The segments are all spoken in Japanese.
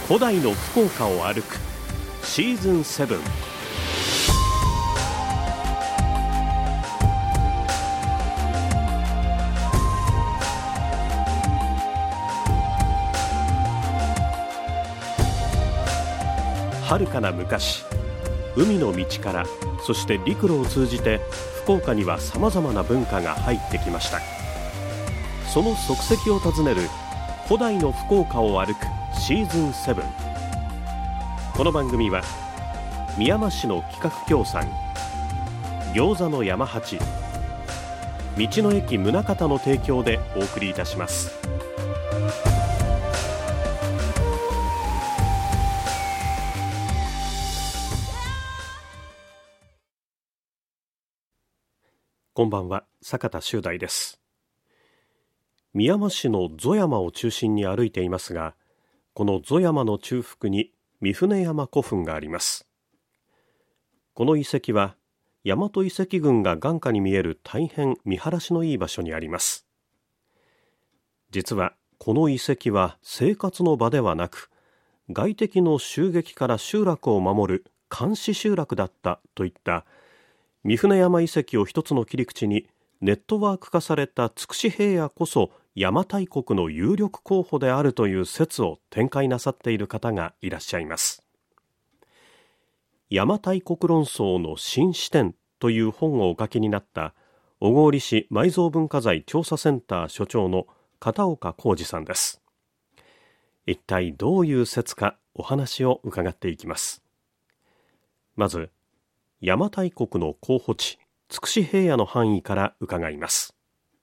古代の福岡を歩くシーズン7。遥かな昔、海の道からそして陸路を通じて福岡にはさまざまな文化が入ってきました。その足跡を訪ねる古代の福岡を歩くシーズン7。この番組はみやま市の企画協賛、餃子の山八、道の駅宗像の提供でお送りいたします。こんばんは、坂田修大です。みやま市のぞ山を中心に歩いていますが、このぞ山の中腹に御船山古墳があります。この遺跡は大和遺跡群が眼下に見える大変見晴らしのいい場所にあります。実はこの遺跡は生活の場ではなく、外敵の襲撃から集落を守る監視集落だったといった御船山遺跡を一つの切り口にネットワーク化された筑紫平野こそ邪馬台国の有力候補であるという説を展開なさっている方がいらっしゃいます。邪馬台国論争の新視点という本をお書きになった小郡市埋蔵文化財調査センター所長の片岡浩二さんです。一体どういう説かお話を伺っていきます。まず邪馬台国の候補地筑紫平野の範囲から伺います。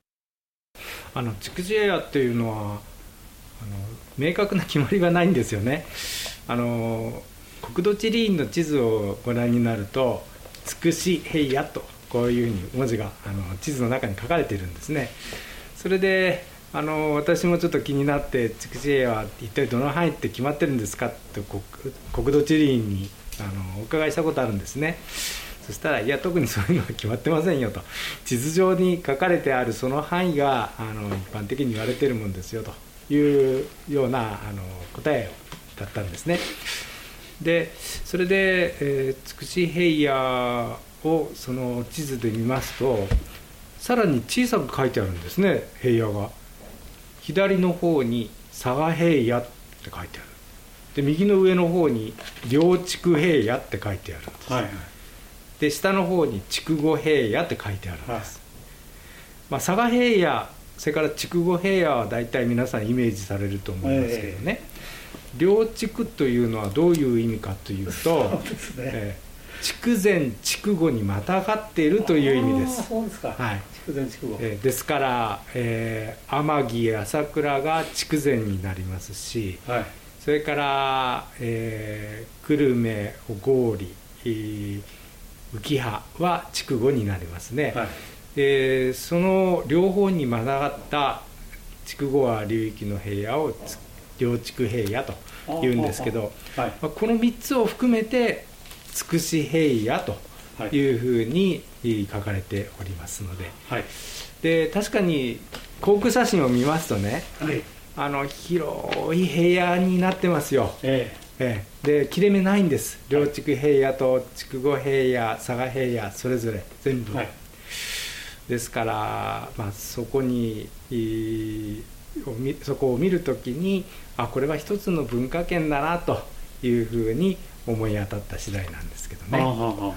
筑紫平野っていうのは明確な決まりがないんですよね。国土地理院の地図をご覧になると筑紫平野とこういうふうに文字が地図の中に書かれているんですね。それで私もちょっと気になって筑紫平野は一体どの範囲って決まってるんですかって国土地理院にお伺いしたことあるんですね。そしたら、いや特にそういうのは決まってませんよと、地図上に書かれてあるその範囲が一般的に言われているもんですよというような答えだったんですね。でそれで、筑紫平野をその地図で見ますと、さらに小さく書いてあるんですね。平野が左の方に佐賀平野って書いてある。で右の上の方に両筑平野って書いてあるんです、はいはい。で下の方に筑後平野って書いてあるんです、はい。佐賀平野それから筑後平野は大体皆さんイメージされると思いますけどね、両筑というのはどういう意味かというと、そうですね、筑前筑後にまたがっているという意味です。 そうですか、はい、筑前筑後、 ですから、天城朝倉が筑前になりますし、はい、それから、久留米小郡浮羽は筑後になりますね、はい。その両方にまたがった筑後川流域の平野を両筑平野というんですけど、はい、この3つを含めて筑紫平野というふうに書かれておりますので、はい、で確かに航空写真を見ますとね、はい、広い平野になってますよ、で切れ目ないんです。両筑平野と筑後平野佐賀平野それぞれ全部、はい、ですから、そこを見るときにこれは一つの文化圏だなというふうに思い当たった次第なんですけどね。はい、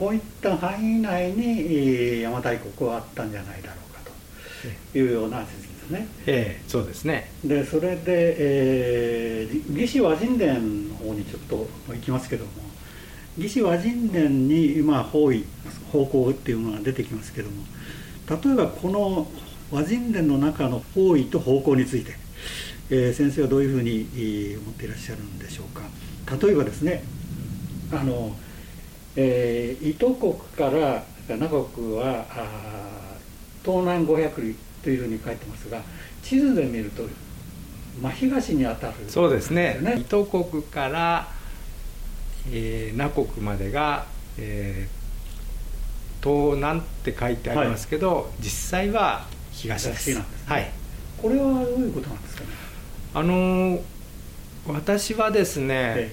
こういった範囲内に邪馬台国はあったんじゃないだろうかというような説ですね。 そうですね。 でそれで、魏志倭人伝の方にちょっと行きますけども、魏志倭人伝に方位方向っていうのが出てきますけども、例えばこの倭人伝の中の方位と方向について、先生はどういうふうに思っていらっしゃるんでしょうか。例えばですね、伊都国から那国は東南500里というふうに書いてますが、地図で見ると真東に当たる、 そうですね。伊都国から、那国までが、東南って書いてありますけど、はい、実際は東です。 東なんですね。 はい。 これはどういうことなんですかね。 私はですね、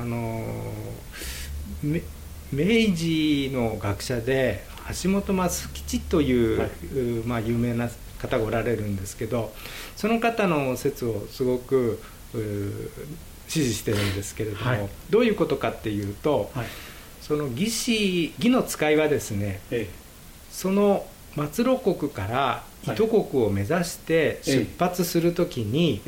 明治の学者で橋本増吉という、有名な方がおられるんですけど、その方の説をすごく支持してるんですけれども、どういうことかっていうと、その義の使いはですね、その末路国から糸国を目指して出発するときに、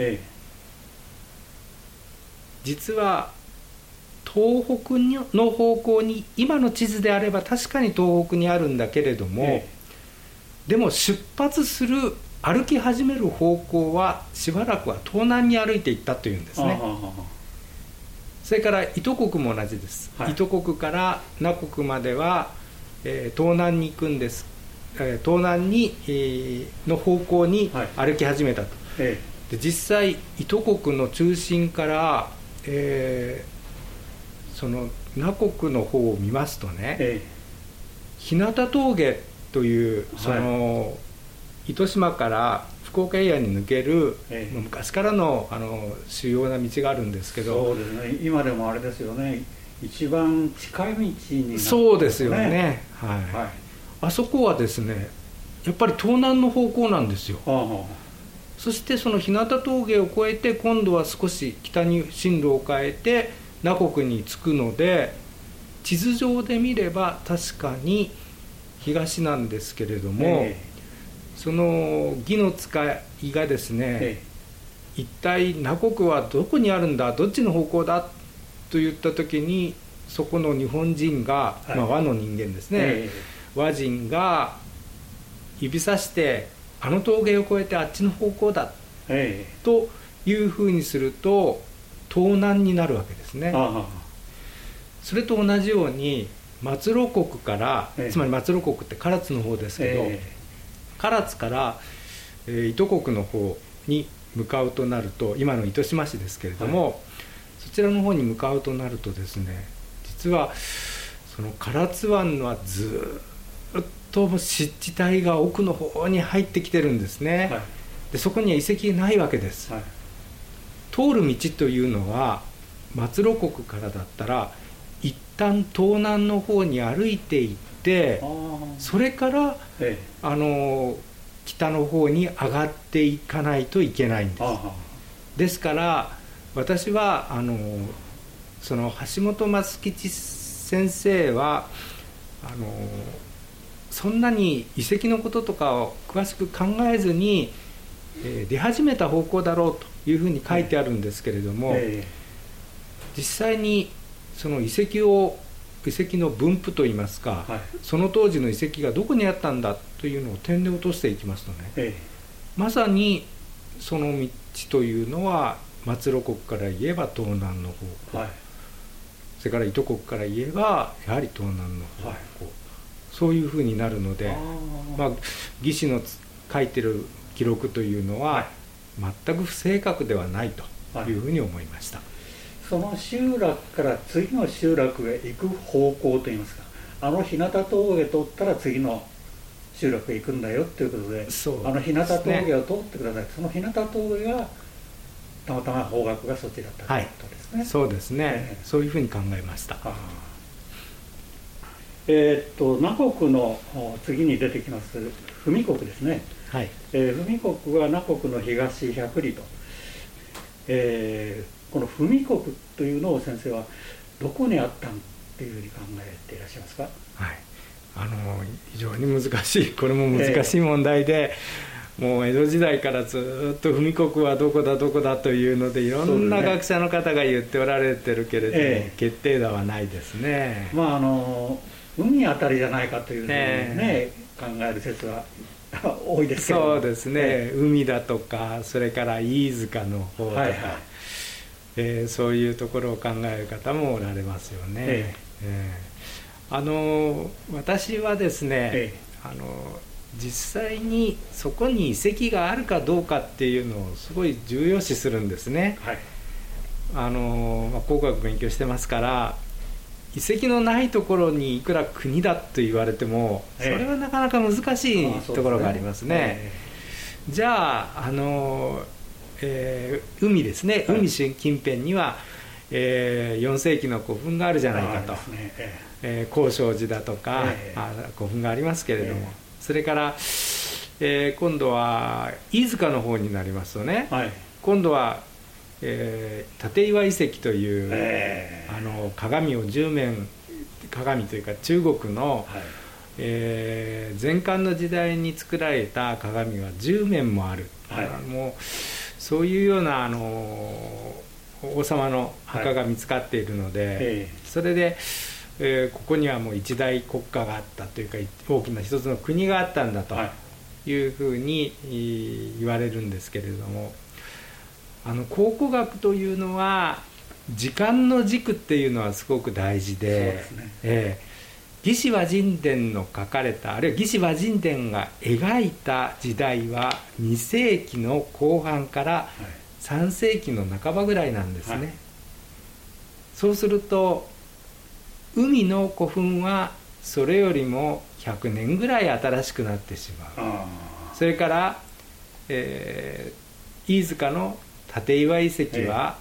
実は東北の方向に、今の地図であれば確かに東北にあるんだけれども、でも出発する歩き始める方向はしばらくは東南に歩いていったというんですね。それから糸国も同じです、糸国から那国までは、東南に行くんです。東南に、の方向に歩き始めたと、で実際糸国の中心から、その那国の方を見ますとね、日向峠というその、糸島から福岡エリアに抜ける、昔からの、主要な道があるんですけど、 そうですね、今でもあれですよね、一番近い道になってますね。 そうですよね、あそこはですねやっぱり東南の方向なんですよ。そしてその日向峠を越えて今度は少し北に進路を変えて那国に着くので、地図上で見れば確かに東なんですけれども、その義の使いがですね、一体那国はどこにあるんだ、どっちの方向だと言った時に、そこの日本人が、和の人間ですね、和人が指さしてあの峠を越えてあっちの方向だ、というふうにすると東南になるわけですね。それと同じように末路国から、つまり末路国って唐津の方ですけど、唐津から、糸国の方に向かうとなると、今の糸島市ですけれども、そちらの方に向かうとなるとですね、実はその唐津湾はずっと湿地帯が奥の方に入ってきてるんですね、でそこには遺跡がないわけです、通る道というのは末路国からだったら一旦東南の方に歩いていって、それから、北の方に上がっていかないといけないんです。ですから私はその橋本増吉先生はそんなに遺跡のこととかを詳しく考えずに、出始めた方向だろうというふうに書いてあるんですけれども、実際にその遺跡の分布といいますか、その当時の遺跡がどこにあったんだというのを点で落としていきますとね、まさにその道というのは末路国から言えば東南の方向、それから糸国から言えばやはり東南の方向、そういうふうになるので、義士の書いてる記録というのは全く不正確ではないというふうに思いました。 その集落から次の集落へ行く方向といいますか、日向峠通ったら次の集落へ行くんだよということで、日向峠を通ってください。その日向峠がたまたま方角がそっちだったということですね。 そうですね、そういうふうに考えました。 那国の次に出てきます文国ですね。文国は那国の東100里と、この文国というのを先生はどこにあったんっていうふうに考えていらっしゃいますか？ 非常に難しい、これも難しい問題で、もう江戸時代からずっと文国はどこだどこだというのでいろんな学者の方が言っておられてるけれども、決定打はないですね。 海あたりじゃないかというふうにね、考える説は多いですけど、 そうですね、海だとか、それから飯塚の方とか、そういうところを考える方もおられますよね。私はですね、実際にそこに遺跡があるかどうかっていうのをすごい重要視するんですね。工学勉強してますから、遺跡のないところにいくら国だと言われてもそれはなかなか難しいところがありますね。じゃあ海ですね、海近辺には、4世紀の古墳があるじゃないかと、興正寺だとか、古墳がありますけれども、それから、今度は飯塚の方になりますとね、今度は、立岩遺跡という、鏡を10面、鏡というか中国の、前漢の時代に作られた鏡は10面もある、もうそういうような王様の墓が見つかっているので、それで、ここにはもう一大国家があったというか大きな一つの国があったんだというふうに言われるんですけれども、考古学というのは時間の軸っていうのはすごく大事で、魏志倭人伝の書かれた、あるいは魏志倭人伝が描いた時代は2世紀の後半から3世紀の半ばぐらいなんですね。そうすると海の古墳はそれよりも100年ぐらい新しくなってしまう。それから、飯塚の立岩遺跡は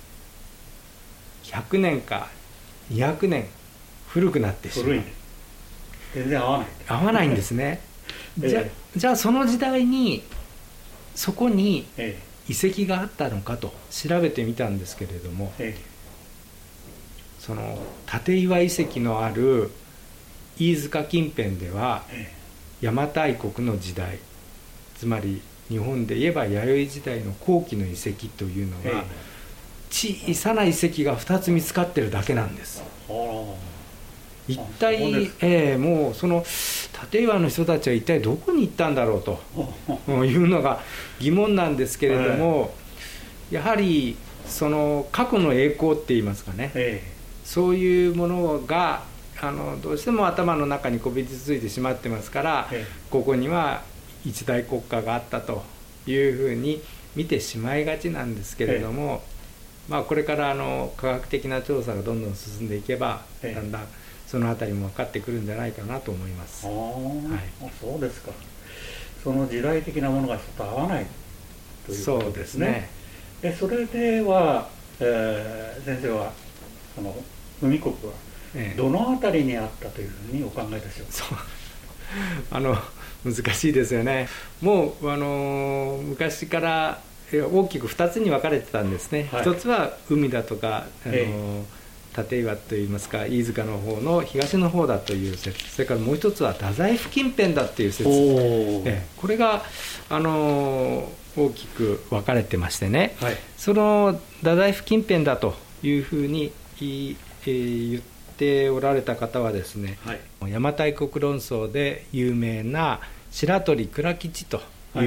100年か200年古くなってしまう。 全然合わないんですね。じゃあその時代にそこに遺跡があったのかと調べてみたんですけれども、その立岩遺跡のある飯塚近辺では邪馬台国の時代、つまり日本で言えば弥生時代の後期の遺跡というのが小さな遺跡が2つ見つかってるだけなんです。一体、もうその立岩の人たちは一体どこに行ったんだろうというのが疑問なんですけれども、やはりその過去の栄光っていいますかね、そういうものがどうしても頭の中にこびりついてしまってますから、ここには一大国家があったというふうに見てしまいがちなんですけれども、これから科学的な調査がどんどん進んでいけば、だんだんそのあたりも分かってくるんじゃないかなと思います。 そうですか。その時代的なものがちょっと合わないということですね。それでは、先生はその海国はどのあたりにあったというふうにお考えでしょうか。 難しいですよね。もう昔から大きく2つに分かれてたんですね。一つは海だとか立岩といいますか飯塚の方の東の方だという説、それからもう一つは太宰府近辺だという説、これが大きく分かれてましてね、その太宰府近辺だというふうに言っておられた方はですね、邪馬台国論争で有名な白鳥倉吉という、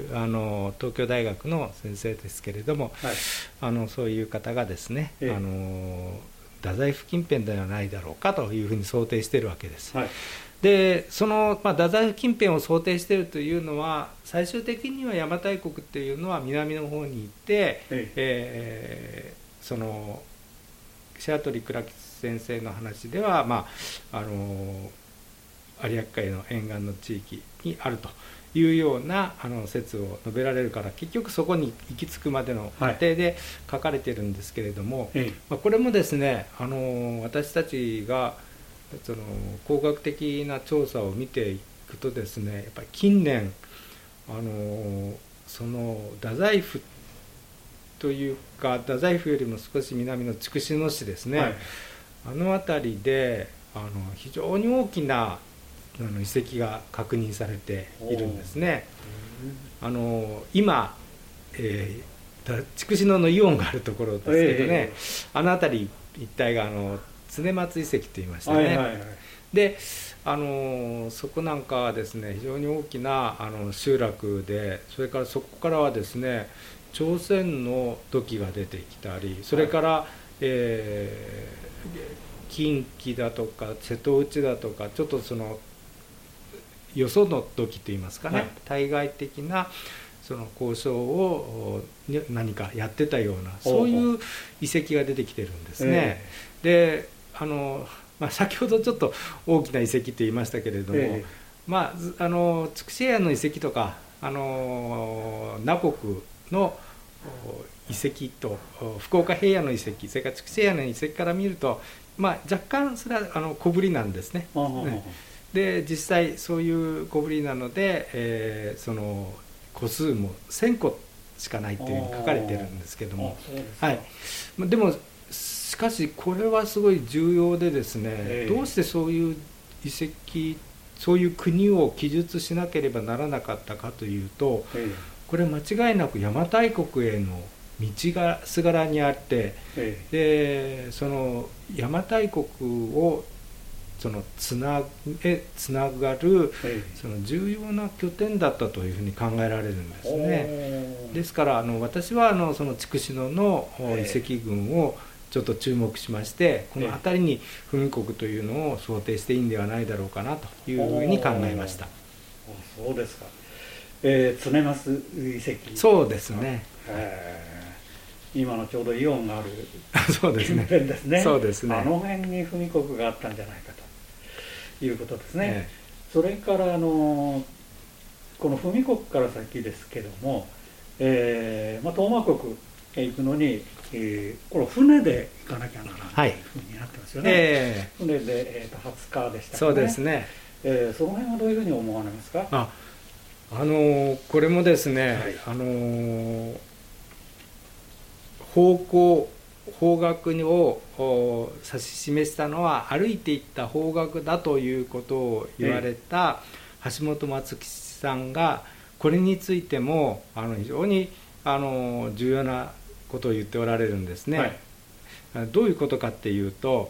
東京大学の先生ですけれども、そういう方がですね、太宰府近辺ではないだろうかというふうに想定しているわけです。でその、太宰府近辺を想定しているというのは、最終的には邪馬台国っていうのは南の方に行って、その白鳥倉吉先生の話では、有明海の沿岸の地域にあるというような説を述べられるから、結局そこに行き着くまでの過程で書かれているんですけれども、これもですね、私たちがその工学的な調査を見ていくとですね、やっぱり近年その太宰府というか、太宰府よりも少し南の筑紫野市ですね、あの辺りで非常に大きな遺跡が確認されているんですね。今、筑紫野のイオンがあるところですけどね、あの辺り一帯が常松遺跡といいましてね、でそこなんかはですね、非常に大きな集落で、それからそこからはですね、朝鮮の土器が出てきたり、それから、近畿だとか瀬戸内だとか、ちょっとそのよその土器といいますかね、対外的なその交渉を何かやってたような、そういう遺跡が出てきてるんですね。で先ほどちょっと大きな遺跡と言いましたけれども、筑紫園の遺跡とか南国の遺跡と福岡平野の遺跡、それから筑紫平野の遺跡から見ると、若干それは小ぶりなんですね。で実際そういう小ぶりなので、その個数も1000個しかないっていうふうに書かれてるんですけども、はい、でもしかしこれはすごい重要でですね、どうしてそういう遺跡、そういう国を記述しなければならなかったかというと、これ間違いなく邪馬台国への道がすがらにあって、でその邪馬台国をそのつながるその重要な拠点だったというふうに考えられるんですね。ですから私はその筑紫野の遺跡群をちょっと注目しまして、この辺りに文国というのを想定していいんではないだろうかなというふうに考えました。 そうですか。常増遺跡。 そうですね。 今のちょうどイオンがあるそうですね。 ですね。 そうですね。 あの辺に文国があったんじゃないかということですね。それからこの文国から先ですけども、東馬国へ行くのに、これ船で行かなきゃならないというふうになってますよね。船で、20日でしたね。 そうですね。 その辺はどういうふうに思われますか？ これもですね、方角を指し示したのは歩いていった方角だということを言われた橋本松吉さんが、これについても非常に重要なことを言っておられるんですね。どういうことかっていうと、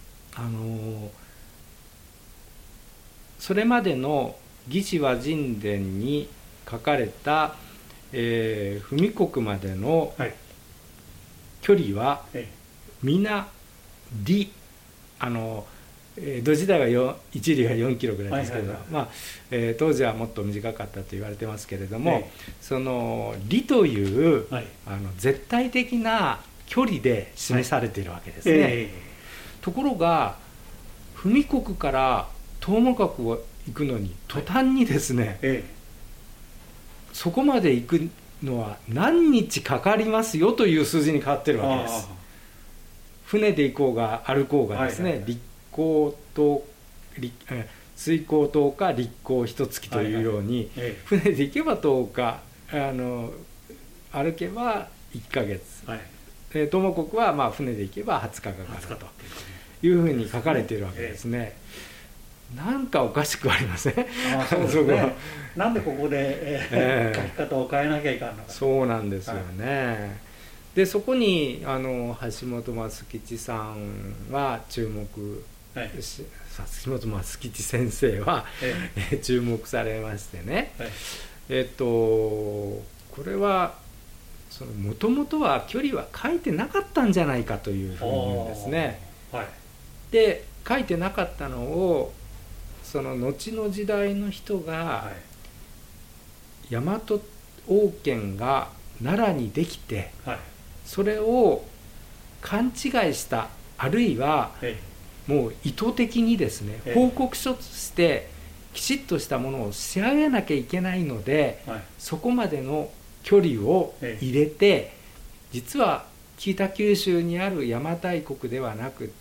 それまでの魏志倭人伝に書かれた、文国までの距離は皆里、江戸時代は1里が4キロぐらいですけれど、当時はもっと短かったと言われてますけれども、その里という、絶対的な距離で示されているわけですね。ところが文国から東馬国を行くのに途端にですね、そこまで行くのは何日かかりますよという数字に変わってるわけです。船で行こうが歩こうがですね、水光10日立光1月というように、船で行けば10日歩けば1ヶ月、東馬国は船で行けば20日かかるというふうに書かれているわけですね。なんかおかしくありません？ そうですね。なんでここで、書き方を変えなきゃいかんのか。 そうなんですよね。でそこに橋本松吉さんは注目、橋本松吉先生は、注目されましてね、これはもともとは距離は書いてなかったんじゃないかというふうに言うんですね。で書いてなかったのをその後の時代の人が、大和王権が奈良にできて、それを勘違いした、あるいはもう意図的にですね、報告書としてきちっとしたものを仕上げなきゃいけないので、そこまでの距離を入れて、実は北九州にある邪馬台国ではなくって、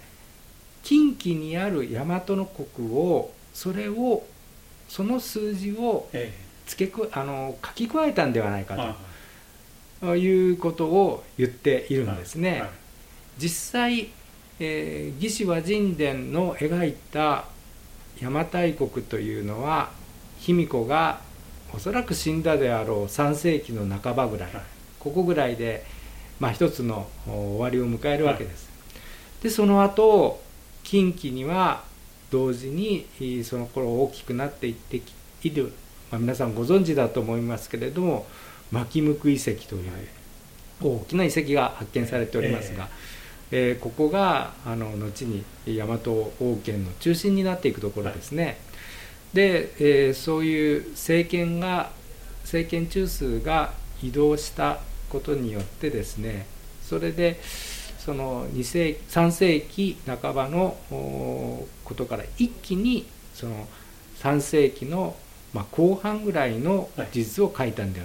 近畿にある大和の国をその数字を書き加えたんではないかということを言っているんですね。実際、魏志倭人伝の描いた邪馬台国というのは、卑弥呼がおそらく死んだであろう3世紀の半ばぐらい、ここぐらいで、一つの終わりを迎えるわけです。でその後近畿には同時にその頃大きくなっていっている、皆さんご存知だと思いますけれども、牧向遺跡という大きな遺跡が発見されておりますが、ここが後に大和王権の中心になっていくところですね。で、そういう政権中枢が移動したことによってですね、それでその3世紀半ばのことから一気にその3世紀の後半ぐらいの事実を書いたんではないか。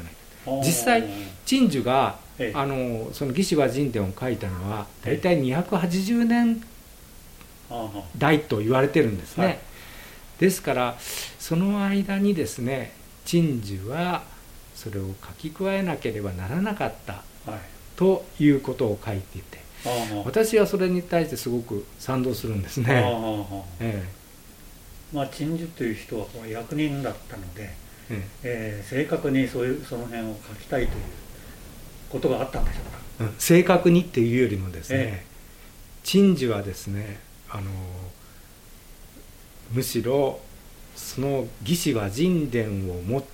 実際鎮守が、 ええ、 その魏志倭人伝を書いたのは大体280年代と言われてるんですね、はい、ですからその間にですね鎮守はそれを書き加えなければならなかった、はい、ということを書いていて、私はそれに対してすごく賛同するんですね。 鎮守という人は役人だったので、正確にその辺を書きたいということがあったんでしょうか。 正確にっていうよりもですね、鎮守はですねむしろその魏志倭人伝をもって、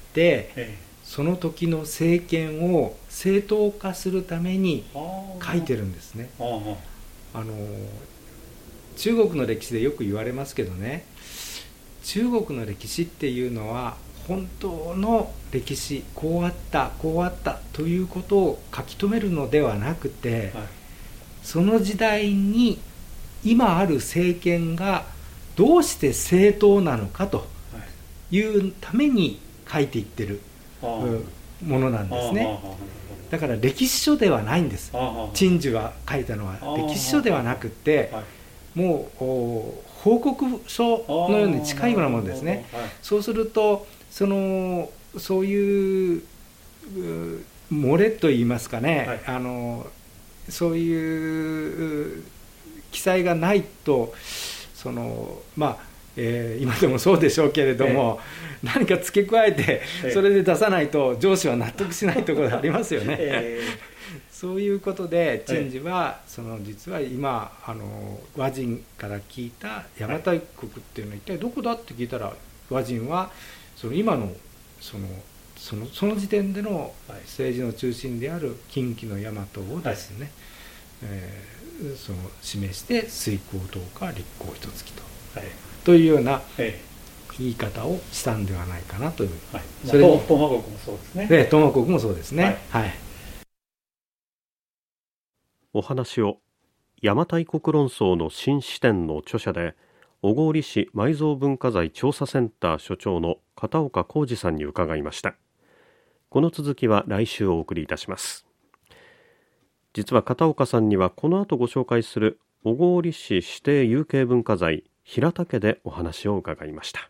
その時の政権を正当化するために書いてるんですね。中国の歴史でよく言われますけどね、中国の歴史っていうのは本当の歴史、こうあったこうあったということを書き留めるのではなくて、その時代に今ある政権がどうして正当なのかというために書いていってるものなんですね。だから歴史書ではないんです。鎮守が書いたのは歴史書ではなくて、もう報告書のように近いようなものですね。そうするとそういう漏れといいますかね、そういう記載がないと今でもそうでしょうけれども、何か付け加えてそれで出さないと上司は納得しないところがありますよね。そういうことで鎮守は実は今倭人から聞いた邪馬台国っていうのは一体どこだって聞いたら、倭人は今のその時点での政治の中心である近畿の大和をですね、示して水光東華立光一月というような言い方をしたんではないかなという。 それに東亜国もそうですね。 東亜国もそうですね。 お話を邪馬台国論争の新視点の著者で小郡市埋蔵文化財調査センター所長の片岡浩二さんに伺いました。この続きは来週お送りいたします。実は片岡さんにはこの後ご紹介する小郡市指定有形文化財平田家でお話を伺いました。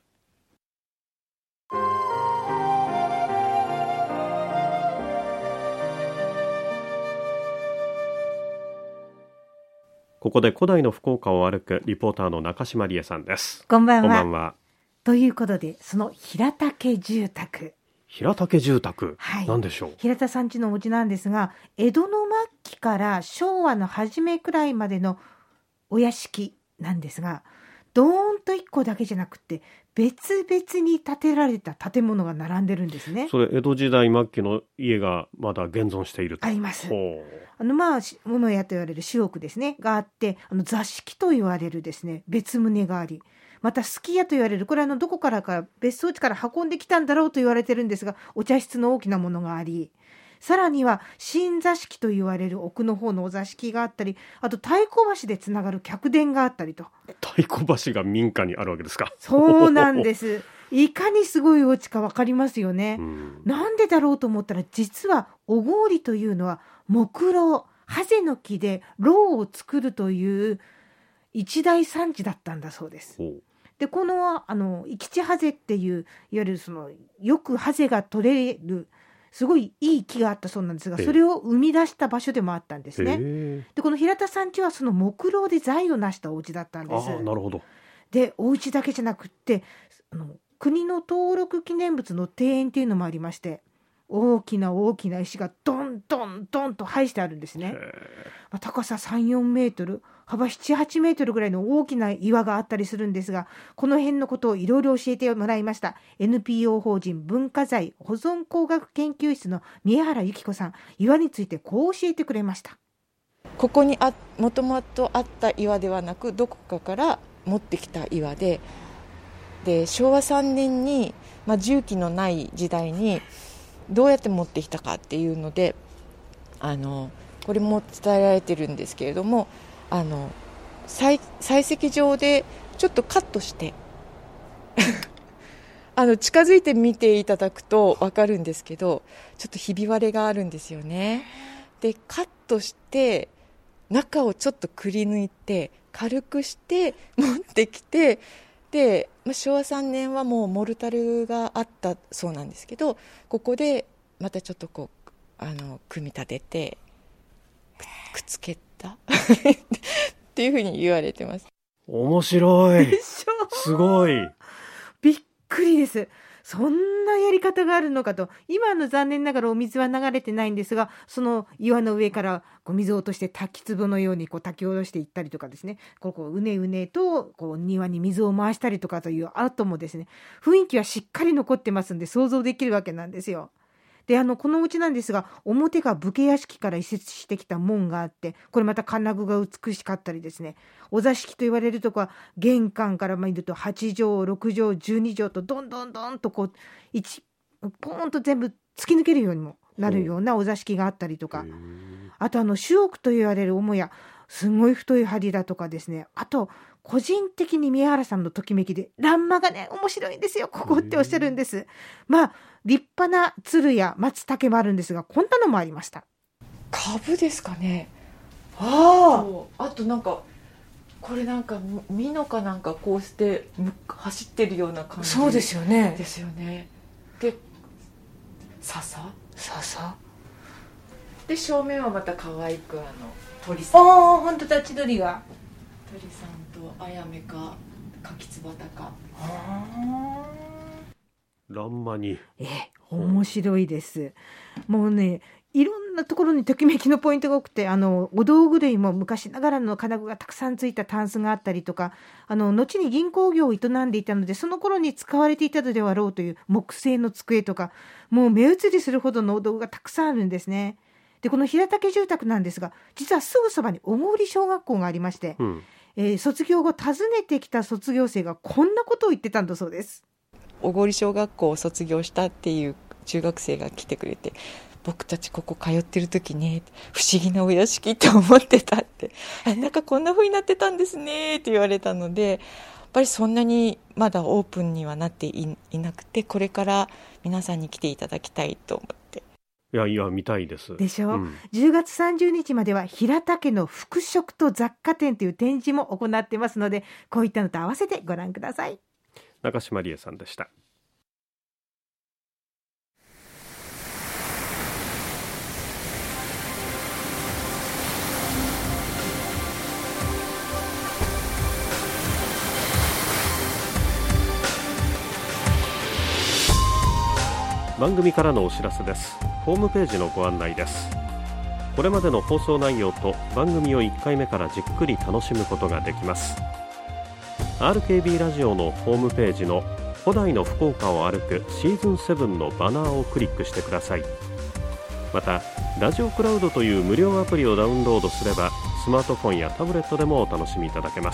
ここで古代の福岡を歩くリポーターの中島理恵さんです。 こんばんは。ということで、その平田家住宅、 何でしょう。 平田さん家のお家なんですが、江戸の末期から昭和の初めくらいまでのお屋敷なんですが、ドーンと1個だけじゃなくて別々に建てられた建物が並んでるんですね。 それ江戸時代末期の家がまだ現存していると。 あります。物屋と言われる主屋ですねがあって、座敷と言われるですね別棟があり、またすき家と言われる、これどこからか別荘地から運んできたんだろうと言われてるんですが、お茶室の大きなものがあり、さらには新座敷と言われる奥の方のお座敷があったり、あと太鼓橋でつながる客殿があったりと。 太鼓橋が民家にあるわけですか。 そうなんです。いかにすごいお家か分かりますよね。なんでだろうと思ったら、実は小郡というのは木蝋、ハゼの木で蝋を作るという一大産地だったんだそうです。でこの生き地ハゼっていう、いわゆるよくハゼが取れるすごいいい木があったそうなんですが、それを生み出した場所でもあったんですね。でこの平田さん家はその木蝋で財を成したお家だったんです。 なるほど。 でお家だけじゃなくって国の登録記念物の庭園っていうのもありまして、大きな石がドンドンドンと配してあるんですね。高さ 3,4 メートル、幅 7,8 メートルぐらいの大きな岩があったりするんですが、この辺のことをいろいろ教えてもらいました NPO 法人文化財保存工学研究室の宮原由紀子さん、岩についてこう教えてくれました。 ここにもともとあった岩ではなく、どこかから持ってきた岩で、昭和3年に、重機のない時代にどうやって持ってきたかっていうので、これも伝えられてるんですけれども、採石場でちょっとカットして近づいて見ていただくと分かるんですけど、ちょっとひび割れがあるんですよね。でカットして中をちょっとくり抜いて軽くして持ってきて、で、昭和3年はもうモルタルがあったそうなんですけど、ここでまたちょっとこう組み立ててくっつけたっていうふうに言われてます。 面白い。 でしょ。 すごい。 びっくりです。そんなやり方があるのかと。今残念ながらお水は流れてないんですが、その岩の上からこう水を落として滝壺のようにこう滝を下ろしていったりとかですね、こううねうねとこう庭に水を回したりとかという跡もですね、雰囲気はしっかり残ってますんで想像できるわけなんですよ。でこのお家なんですが、表が武家屋敷から移設してきた門があって、これまた金具が美しかったりですね、お座敷と言われるとこは玄関から見ると8畳6畳12畳とどんどんどんとこうポーンと全部突き抜けるようにもなるようなお座敷があったりとか、あと主屋と言われる母屋、すごい太い梁だとかですね、あと個人的に宮原さんのときめきで欄間がね面白いんですよ、ここっておっしゃるんです。立派な鶴や松茸もあるんですが、こんなのもありました。 株ですかね。あとなんかこれなんかミノかなんかこうして走ってるような感じ。 そうですよね。 ですよね。で笹で正面はまた可愛く鳥さん。 本当だ、千鳥が鳥さんとあやめか柿つばたか。 欄間に面白いです。もうね、いろんなところにときめきのポイントが多くて、お道具類も昔ながらの金具がたくさんついたタンスがあったりとか、後に銀行業を営んでいたのでその頃に使われていたのであろうという木製の机とか、もう目移りするほどのお道具がたくさんあるんですね。でこの平竹住宅なんですが、実はすぐそばに小郡小学校がありまして、卒業後訪ねてきた卒業生がこんなことを言ってたんだそうです。 小郡小学校を卒業したっていう中学生が来てくれて、僕たちここ通ってる時ね、不思議なお屋敷って思ってたって、なんかこんな風になってたんですねって言われたので、やっぱりそんなにまだオープンにはなっていなくて、これから皆さんに来ていただきたいと思って。 いや見たいですでしょ、10月30日までは平竹の服飾と雑貨店という展示も行ってますので、こういったのと合わせてご覧ください。 中島理恵さんでした。番組からのお知らせです。ホームページのご案内です。これまでの放送内容と番組を1回目からじっくり楽しむことができます。 RKB ラジオのホームページの古代の福岡を歩くシーズン7のバナーをクリックしてください。またラジオクラウドという無料アプリをダウンロードすれば、スマートフォンやタブレットでもお楽しみいただけます。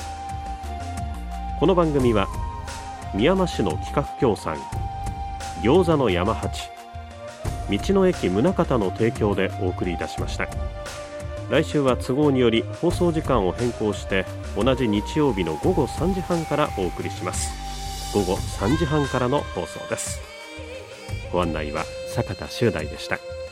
この番組はみやま市の企画協賛、餃子の山八、道の駅宗像の提供でお送りいたしました。来週は都合により放送時間を変更して同じ日曜日の午後3時半からお送りします。午後3時半からの放送です。ご案内は坂田修大でした。